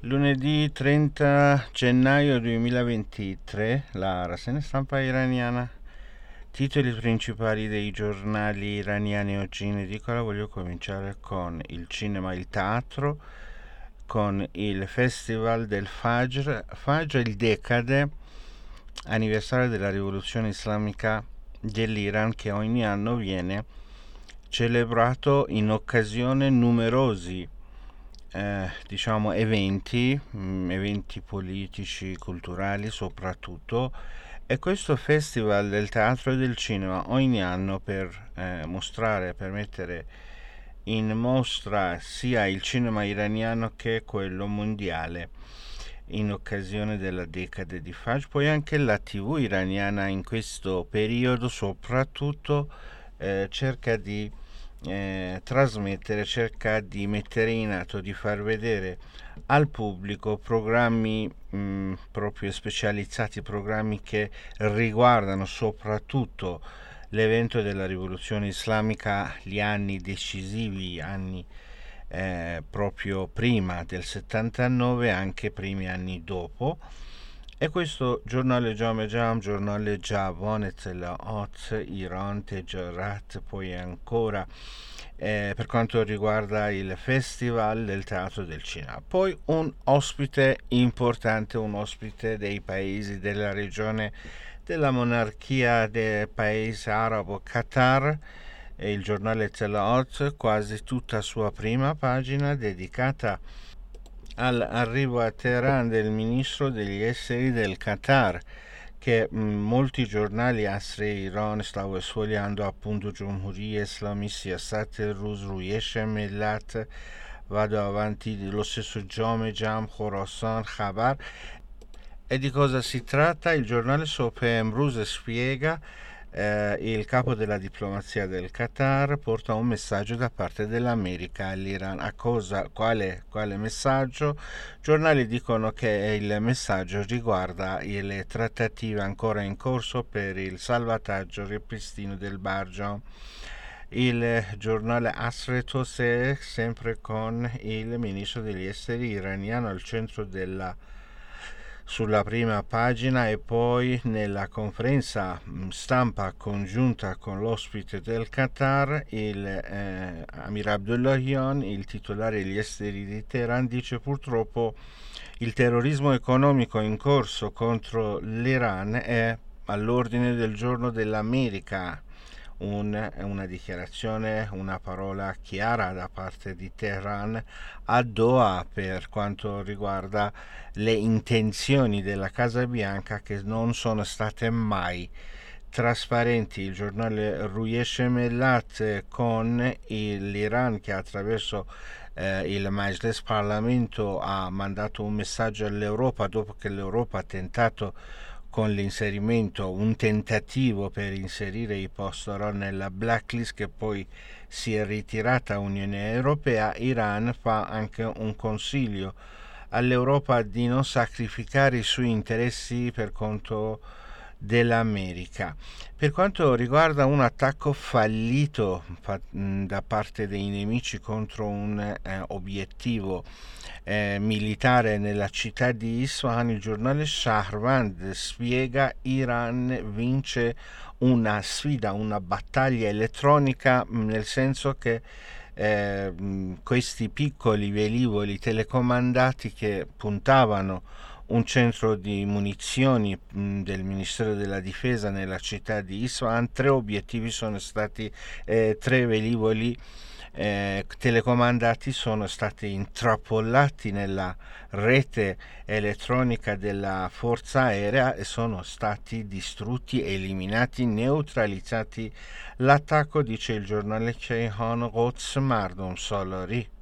Lunedì 30 gennaio 2023, la rassegna stampa iraniana. Titoli principali dei giornali iraniani oggi in edicola. Voglio cominciare con il cinema e il teatro, con il Festival del Fajr. Fajr è il decade anniversario della rivoluzione islamica dell'Iran, che ogni anno viene celebrato in occasione numerosi eventi politici, culturali soprattutto, e questo festival del teatro e del cinema ogni anno per mostrare, per mettere in mostra sia il cinema iraniano che quello mondiale in occasione della decade di Fajr. Poi anche la TV iraniana in questo periodo soprattutto cerca di trasmettere, cerca di mettere in atto, di far vedere al pubblico programmi proprio specializzati, programmi che riguardano soprattutto l'evento della rivoluzione islamica, gli anni decisivi, anni proprio prima del 79, anche primi anni dopo. E questo giornale Jam, giornale Javon, Etzelaot, Iran, Tejarat, poi ancora per quanto riguarda il Festival del Teatro del Cinema. Poi un ospite importante, un ospite dei paesi della regione della monarchia del paese arabo Qatar, e il giornale Etzelaot, quasi tutta sua prima pagina dedicata all'arrivo a Teheran del ministro degli esteri del Qatar, che molti giornali Asr Iran stavo sfogliando, appunto, Jumhuri Islami Siyasat Ruz Ruyesh Millat, vado avanti, lo stesso Jam, Khorasan, Khabar. E di cosa si tratta? Il giornale Sope Emruz spiega il capo della diplomazia del Qatar porta un messaggio da parte dell'America all'Iran. A cosa? Quale messaggio? Giornali dicono che il messaggio riguarda le trattative ancora in corso per il salvataggio e ripristino del barco. Il giornale Asretose, sempre con il ministro degli esteri iraniano al centro sulla prima pagina, e poi nella conferenza stampa congiunta con l'ospite del Qatar, il Amir Abdullahian, il titolare degli esteri di Teheran, dice: purtroppo il terrorismo economico in corso contro l'Iran è all'ordine del giorno dell'America. Una dichiarazione, una parola chiara da parte di Teheran a Doha per quanto riguarda le intenzioni della Casa Bianca, che non sono state mai trasparenti. Il giornale Ruyesh Millat, con l'Iran che attraverso il Majlis Parlamento ha mandato un messaggio all'Europa, dopo che l'Europa ha tentato con l'inserimento, un tentativo per inserire i post-Iran nella blacklist, che poi si è ritirata Unione Europea. Iran fa anche un consiglio all'Europa di non sacrificare i suoi interessi per conto dell'America. Per quanto riguarda un attacco fallito da parte dei nemici contro un obiettivo militare nella città di Isfahan, il giornale Shahrband spiega: Iran vince una sfida, una battaglia elettronica, nel senso che questi piccoli velivoli telecomandati che puntavano un centro di munizioni del Ministero della Difesa nella città di Isfahan, tre obiettivi sono stati, tre velivoli telecomandati sono stati intrappolati nella rete elettronica della forza aerea e sono stati distrutti, eliminati, neutralizzati. L'attacco, dice il giornale Ceyhan Quds Mardom Solari,